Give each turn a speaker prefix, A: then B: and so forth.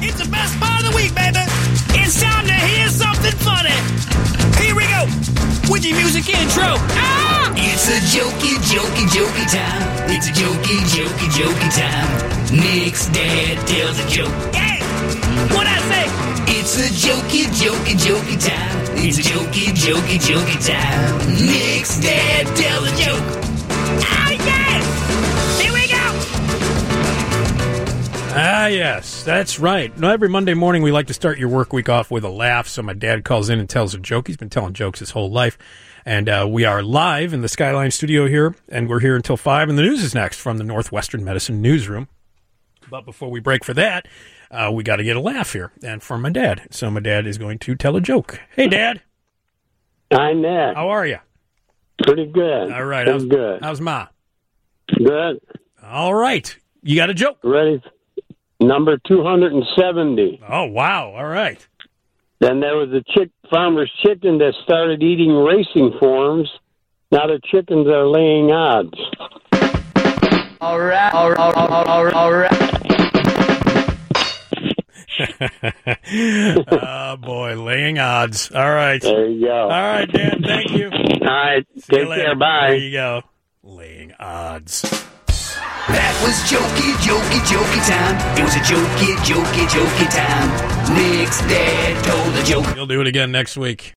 A: It's the best part of the week, baby. It's time to hear something funny. Here we go with your music intro. Ah! It's a jokey time. It's a jokey time. Nick's dad tells a joke. Hey, what'd I say? It's a jokey time. It's a jokey time. Nick's dad tells a joke. Ah, yes! Here we go!
B: Ah, yes, that's right. Now, every Monday morning, we like to start your work week off with a laugh, so my dad calls in and tells a joke. He's been telling jokes his whole life. And we are live in the Skyline studio here, and we're here until 5, and the news is next from the Northwestern Medicine Newsroom. But before we break for that, we got to get a laugh here, and from my dad. So my dad is going to tell a joke. Hey, Dad.
C: Hi, Nick.
B: How are you?
C: Pretty good.
B: All right.
C: Pretty good.
B: How's Ma?
C: Good.
B: All right. You got a joke?
C: Ready? Number 270.
B: Oh, wow. All right.
C: Then there was a farmer's chicken that started eating racing forms. Now the chickens are laying odds.
D: All right.
B: Oh, boy, laying odds. All right.
C: There you go.
B: All right, Dad, thank you.
C: All right.
B: See you
C: Take
B: later.
C: care. Bye.
B: There you go. Laying odds.
A: That was jokey time. It was a jokey time. Nick's dad told a joke.
B: We'll do it again next week.